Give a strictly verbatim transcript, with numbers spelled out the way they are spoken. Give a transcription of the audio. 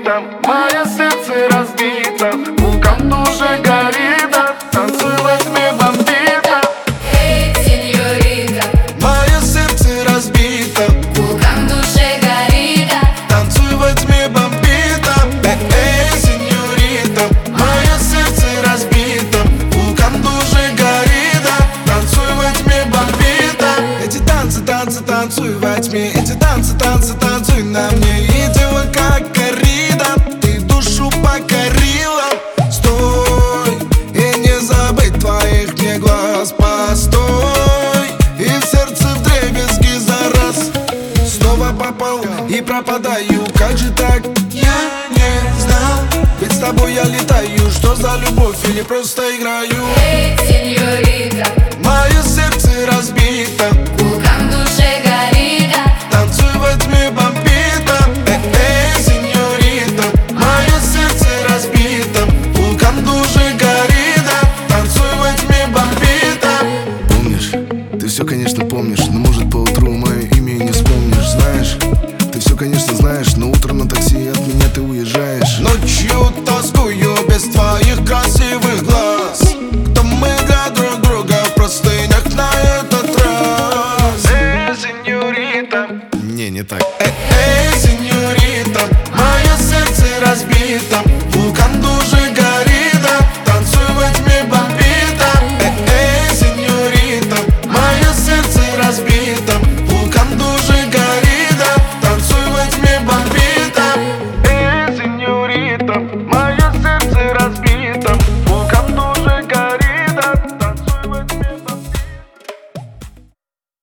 разбито, мое сердце разбито, вулкан уже горит, танцевать мне бомбито. Эй, сеньорита, мое сердце разбито, вулкан в душе горит, танцевать мне бомбито. Эй, сеньорита, мое сердце разбито, вулкан уже горит, танцевать мне бомбито. Эти танцы, танцы, танцуй во тьме, эти танцы, танцы, танцуй на мне. И делай как коррида, ты душу покорила. Стой, и не забыть твоих мне глаз. Постой, и в сердце вдребезги за раз. Снова попал и пропадаю, как же так? Я не знал, ведь с тобой я летаю. Что за любовь или просто играю? эй, сеньорита, Мое сердце разбито, вулкан в душе горит, танцевать мне бомбито. Эй, сеньорита, мое сердце разбито, вулкан уже горит, танцевать мне бомбито. Помнишь, ты все, конечно, помнишь, но может поутру мое имя и не вспомнишь. Знаешь, ты все, конечно, знаешь, но утром на такси от меня ты уезжаешь. Ночью тоскую без твоих красивых глаз. Кто мы для друг друга в простынях на этот раз? Эй, сеньорита, Не, не так.